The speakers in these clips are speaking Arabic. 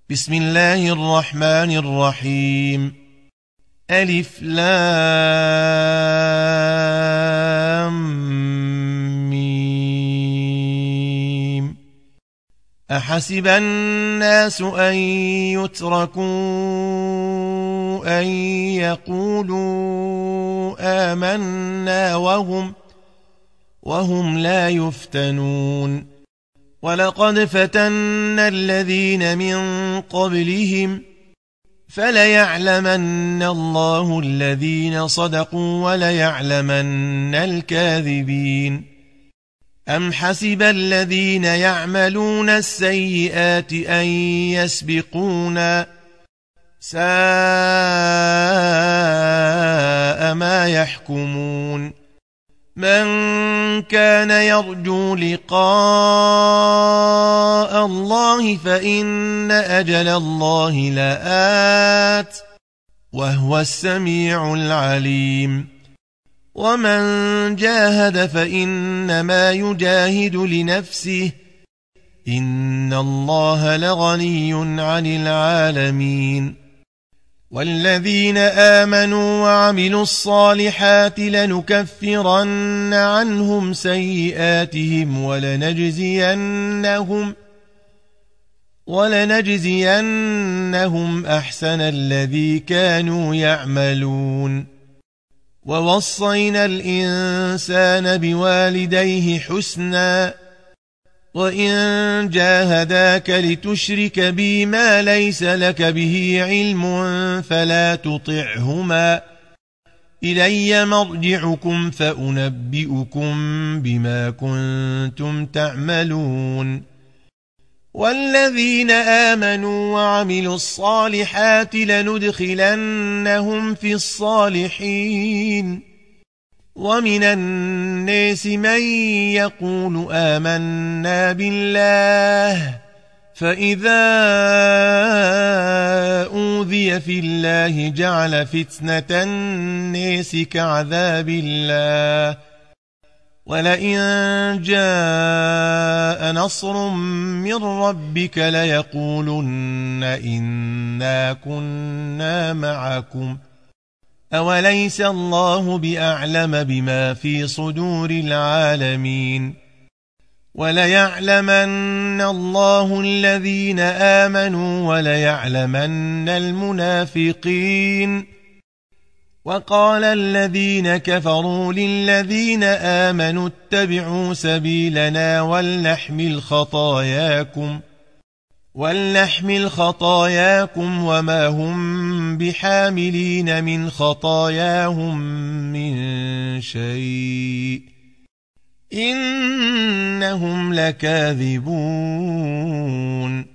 بسم الله الرحمن الرحيم. ألف لام ميم. أحسب الناس أن يتركوا أن يقولوا آمنا وهم لا يفتنون. ولقد فتنا الذين من قبلهم فليعلمن الله الذين صدقوا وليعلمن الكاذبين. أم حسب الذين يعملون السيئات أن يسبقونا ساء ما يحكمون. من كان يرجو لقاء الله فإن أجل الله لآت وهو السميع العليم. ومن جاهد فإنما يجاهد لنفسه إن الله لغني عن العالمين. والذين آمنوا وعملوا الصالحات لنكفرن عنهم سيئاتهم ولنجزينهم أحسن الذي كانوا يعملون. ووصينا الإنسان بوالديه حسنا وإن جاهداك لتشرك بي ما ليس لك به علم فلا تطعهما إلي مرجعكم فأنبئكم بما كنتم تعملون. والذين آمنوا وعملوا الصالحات لندخلنهم في الصالحين. ومن الناس من يقول آمنا بالله فإذا أوذي في الله جعل فتنة الناس كعذاب الله ولئن جاء نصر من ربك ليقولن إنا كنا معكم أوليس الله بأعلم بما في صدور العالمين. وليعلمن الله الذين آمنوا وليعلمن المنافقين. وقال الذين كفروا للذين آمنوا اتبعوا سبيلنا ولنحمل خطاياكم وما هم بحاملين من خطاياهم من شيء إنهم لكاذبون.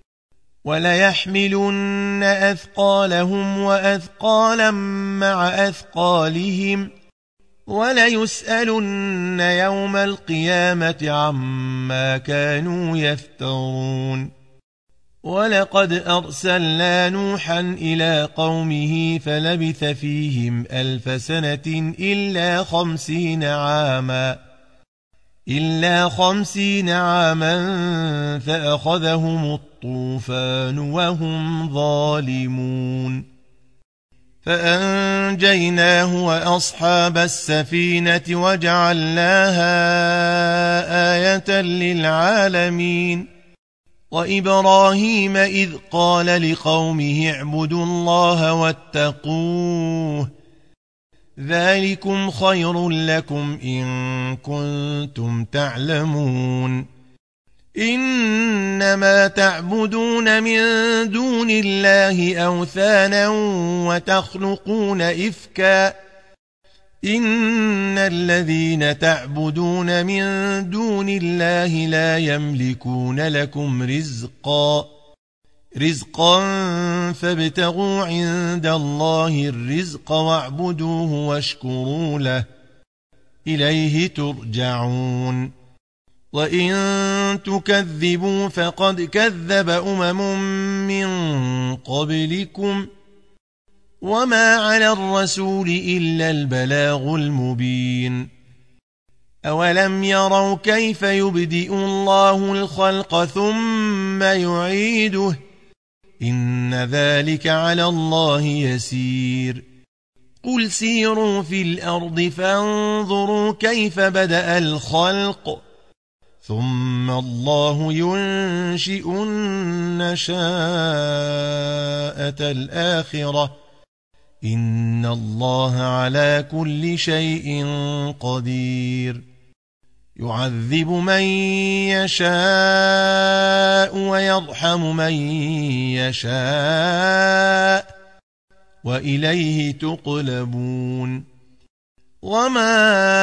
وليحملن أثقالهم وأثقالا مع أثقالهم وليسألن يوم القيامة عما كانوا يفترون. ولقد أرسلنا نوحا إلى قومه فلبث فيهم 1000 سنة إلا 50 عاما فأخذهم الطوفان وهم ظالمون. فأنجيناه وأصحاب السفينة وجعلناها آية للعالمين. وإبراهيم إذ قال لقومه اعبدوا الله واتقوه ذلكم خير لكم إن كنتم تعلمون. إنما تعبدون من دون الله أوثانا وتخلقون إفكا إن الذين تعبدون من دون الله لا يملكون لكم رزقا فابتغوا عند الله الرزق واعبدوه واشكروا له إليه ترجعون. وإن تكذبوا فقد كذب من قبلكم وما على الرسول إلا البلاغ المبين. أولم يروا كيف يبدئ الله الخلق ثم يعيده إن ذلك على الله يسير قل سيروا في الأرض فانظروا كيف بدأ الخلق ثم الله ينشئ النشاءة الآخرة إن الله على كل شيء قدير يعذب من يشاء ويرحم من يشاء وإليه تقلبون وما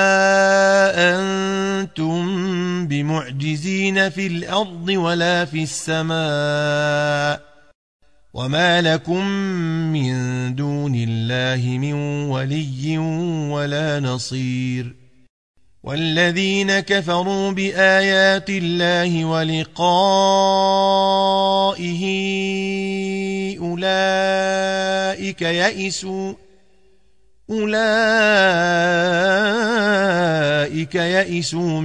أنتم بمعجزين في الأرض ولا في السماء وما لكم من دون الله من ولي ولا نصير والذين كفروا بآيات الله ولقائه أولئك يئسوا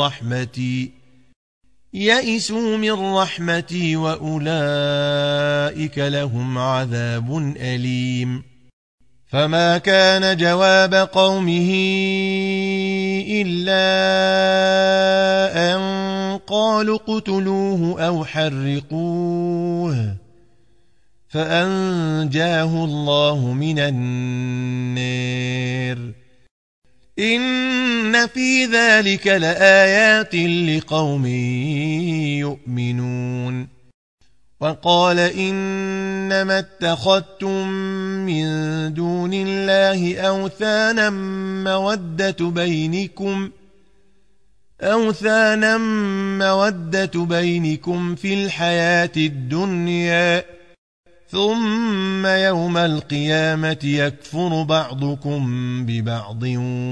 من رحمتي وأولئك لهم عذاب أليم فما كان جواب قومه إلا أن قالوا اقتلوه أو حرقوه فأنجاه الله من النار إن في ذلك لآيات لقوم يؤمنون وقال إنما اتخذتم من دون الله أوثانا مودة بينكم في الحياة الدنيا ثم يوم القيامة يكفر بعضكم ببعض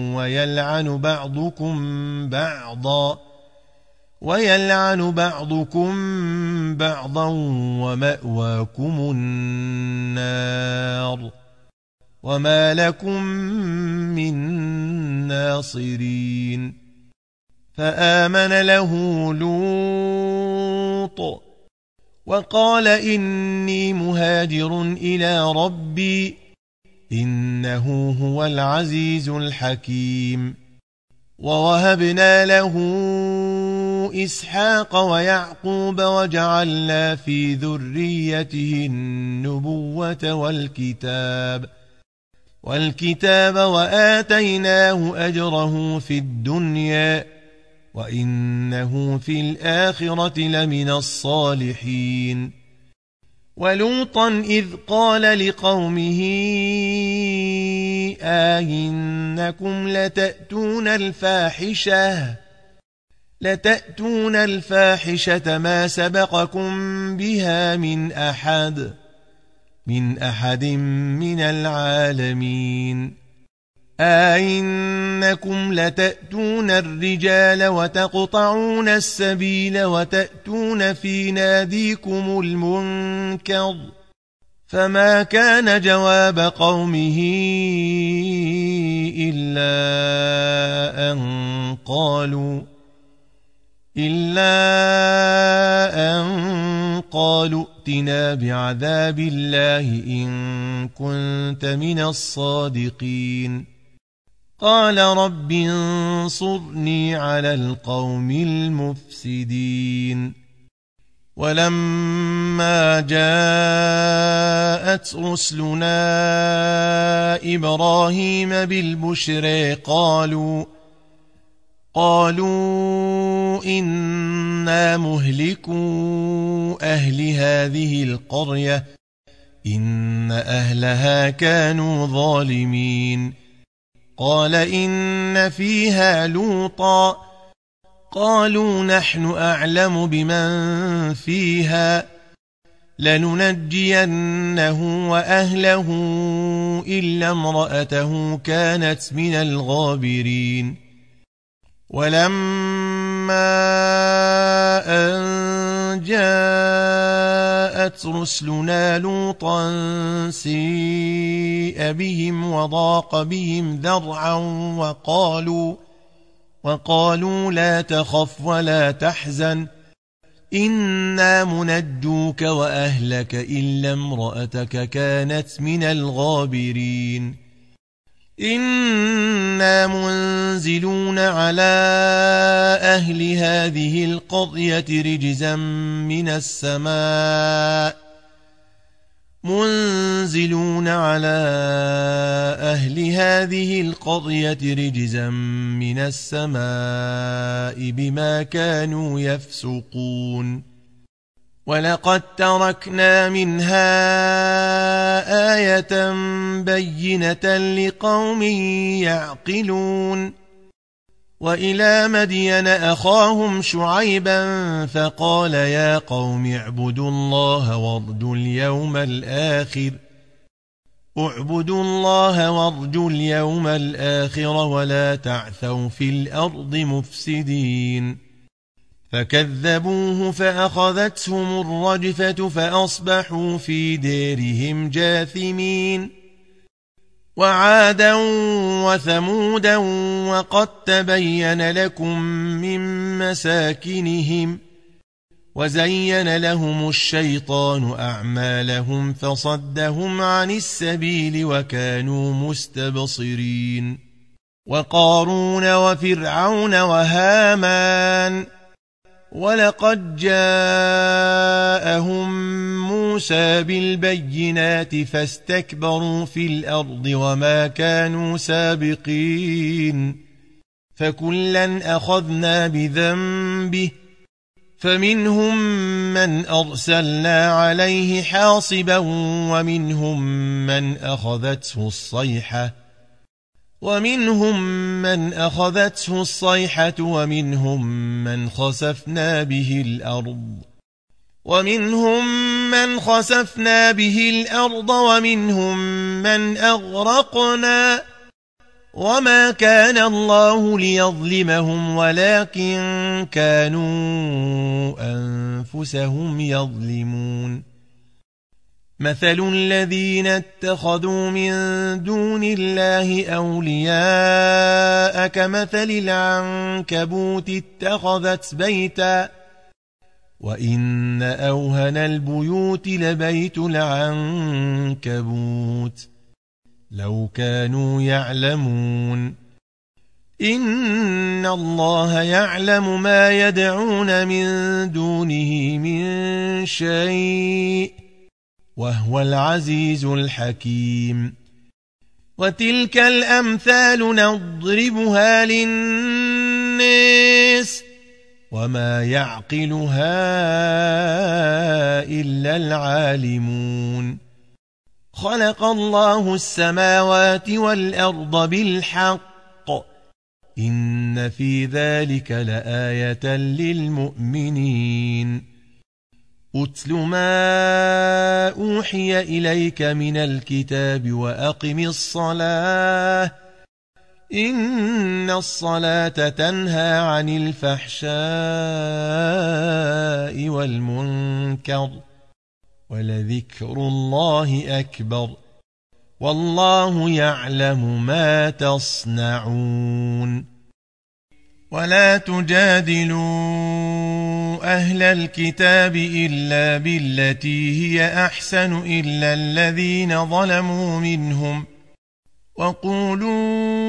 ويلعن بعضكم بعضا ومأواكم النار وما لكم من ناصرين فآمن له لوط وقال إني مهاجر إلى ربي إنه هو العزيز الحكيم ووهبنا له إسحاق ويعقوب وجعلنا في ذريته النبوة والكتاب وآتيناه أجره في الدنيا وإنه في الآخرة لمن الصالحين ولوطا إذ قال لقومه إنكم لتأتون الفاحشة ما سبقكم بها من أحد من العالمين إنكم لتأتون الرجال وتقطعون السبيل وتأتون في ناديكم المنكر فما كان جواب قومه إلا أن قالوا ائتنا بعذاب الله إن كنت من الصادقين قال رب انصرني على القوم المفسدين ولما جاءت رسلنا إبراهيم بالبشر قالوا إنا مهلكو أهل هذه القرية إن أهلها كانوا ظالمين قال إن فيها لوطا قالوا نحن أعلم بمن فيها لننجينه وأهله إلا امرأته كانت من الغابرين ولما أن جاءت رسلنا لوطا سيء بهم وضاق بهم ذرعا وقالوا لا تخف ولا تحزن إنا منجوك وأهلك إلا امرأتك كانت من الغابرين إنا منزلون على أهل هذه القرية رجزا من السماء بما كانوا يفسقون ولقد تركنا منها آية بينة لقوم يعقلون وإلى مدين أخاهم شعيبا فقال يا قوم اعبدوا الله وارجوا اليوم الآخر ولا تعثوا في الأرض مفسدين فكذبوه فأخذتهم الرجفة فأصبحوا في ديرهم جاثمين وعادا وثمودا وقد تبين لكم من مساكنهم وزين لهم الشيطان أعمالهم فصدهم عن السبيل وكانوا مستبصرين وقارون وفرعون وهامان ولقد جاءهم موسى بالبينات فاستكبروا في الأرض وما كانوا سابقين فكلا أخذنا بذنبه فمنهم من أرسلنا عليه حاصبا ومنهم من أخذته الصيحة ومنهم من خسفنا به الأرض ومنهم من أغرقنا وما كان الله ليظلمهم ولكن كانوا أنفسهم يظلمون مثل الذين اتخذوا من دون الله أولياء كمثل العنكبوت اتخذت بيتا وإن أوهن البيوت لبيت العنكبوت لو كانوا يعلمون إن الله يعلم ما يدعون من دونه من شيء وهو العزيز الحكيم وتلك الأمثال نضربها للناس وما يعقلها إلا العالمون خلق الله السماوات والأرض بالحق إن في ذلك لآية للمؤمنين أتل ما أوحي إليك من الكتاب وأقم الصلاة إن الصلاة تنهى عن الفحشاء والمنكر ولذكر الله أكبر والله يعلم ما تصنعون ولا تجادلوا أهل الكتاب إلا بالتي هي أحسن إلا الذين ظلموا منهم وقولوا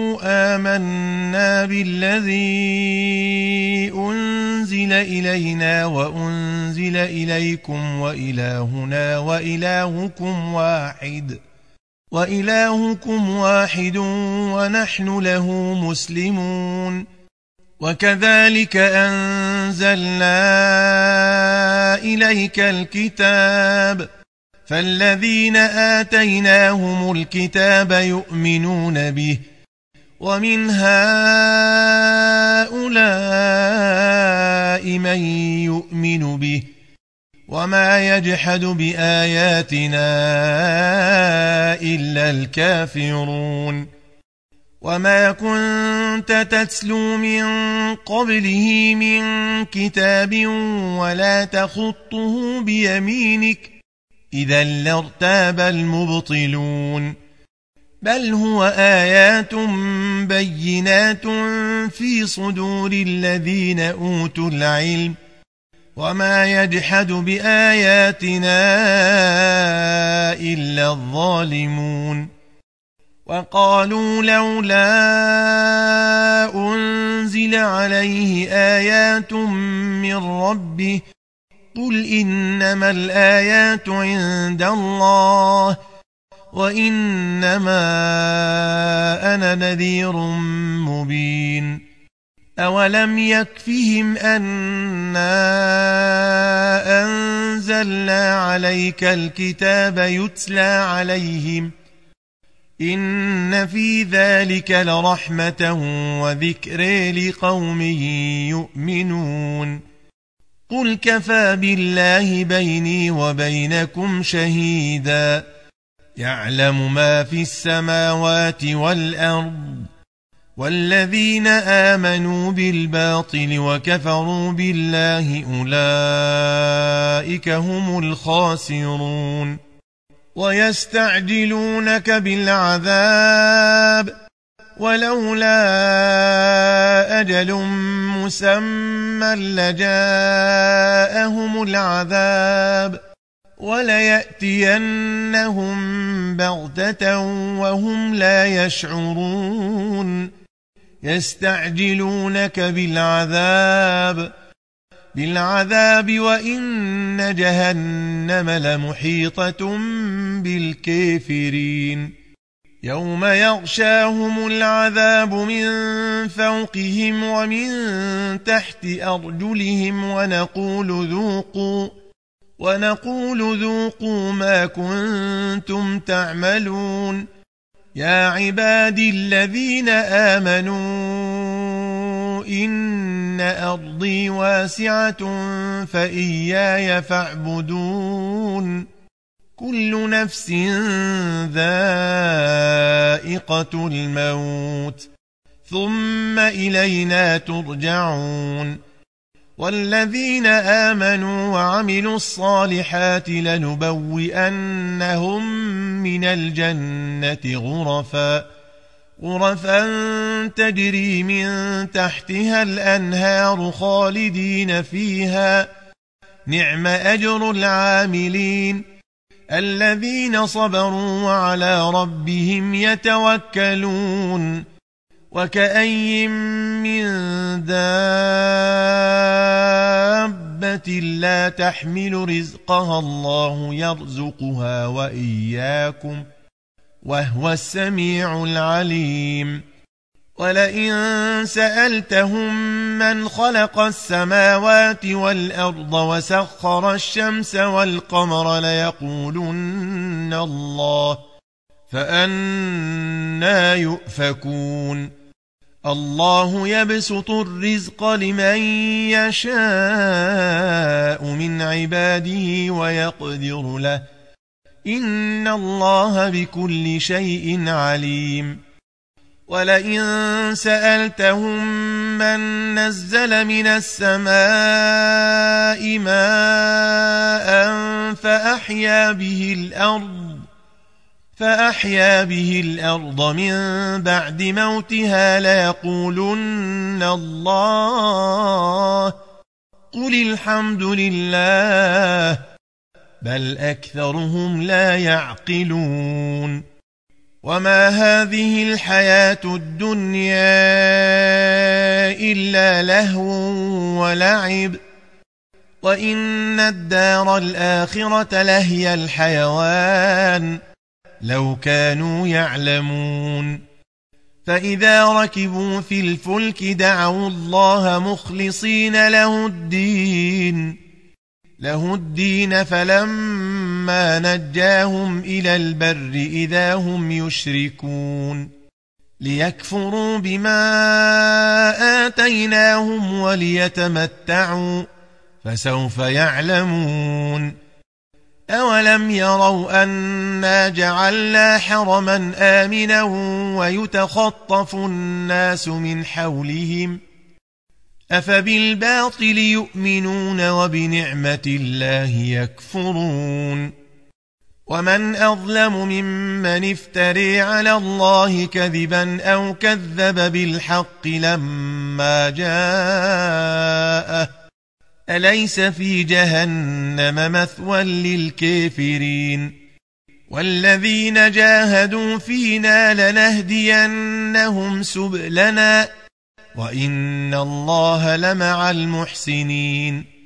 آمنا بالذي أنزل إلينا وأنزل إليكم وإلهنا وإلهكم واحد ونحن له مسلمون وكذلك أنزلنا إليك الكتاب فالذين آتيناهم الكتاب يؤمنون به ومن هؤلاء من يؤمن به وما يجحد بآياتنا إلا الكافرون وما كنت تتلو من قبله من كتاب ولا تخطه بيمينك إذا لارتاب المبطلون بل هو آيات بينات في صدور الذين أوتوا العلم وما يجحد بآياتنا إلا الظالمون وقالوا لولا أنزل عليه آيات من ربه قل إنما الآيات عند الله وإنما أنا نذير مبين أولم يكفهم أنا أنزلنا عليك الكتاب يتلى عليهم إن في ذلك لرحمة وذكر لقوم يؤمنون قل كفى بالله بيني وبينكم شهيدا يعلم ما في السماوات والأرض والذين آمنوا بالباطل وكفروا بالله أولئك هم الخاسرون ويستعجلونك بالعذاب ولولا أجل مسمى لجاءهم العذاب وليأتينهم بغتة وهم لا يشعرون يستعجلونك بالعذاب وإن جهنم لمحيطة بالكافرين يوم يغشاهم العذاب من فوقهم ومن تحت أرجلهم ونقول ذوقوا ما كنتم تعملون يا عبادي الذين آمنوا إن أرضي واسعة فإياي فاعبدون كل نفس ذائقة الموت ثم إلينا ترجعون والذين آمنوا وعملوا الصالحات لنبوئنهم من الجنة غرفا تجري من تحتها الأنهار خالدين فيها نعم أجر العاملين الذين صبروا وعلى ربهم يتوكلون وكأي من دابة لا تحمل رزقها الله يرزقها وإياكم وهو السميع العليم ولئن سألتهم من خلق السماوات والأرض وسخر الشمس والقمر ليقولن الله فأنى يؤفكون الله يبسط الرزق لمن يشاء من عباده ويقدر له إن الله بكل شيء عليم ولئن سألتهم من نزل من السماء ماء فأحيا به الأرض من بعد موتها ليقولن الله قل الحمد لله بل أكثرهم لا يعقلون وما هذه الحياة الدنيا إلا لهو ولعب وإن الدار الآخرة لهي الحيوان لو كانوا يعلمون فإذا ركبوا في الفلك دعوا الله مخلصين له الدين فلما نجاهم إلى البر إذا هم يشركون ليكفروا بما آتيناهم وليتمتعوا فسوف يعلمون أولم يروا أنا جعلنا حرما آمنا ويتخطف الناس من حولهم أفبالباطل يؤمنون وبنعمة الله يكفرون ومن أظلم ممن افتري على الله كذبا أو كذب بالحق لما جاءه أليس في جهنم مثوى للكافرين والذين جاهدوا فينا لنهدينهم سبلنا وإن الله لمع المحسنين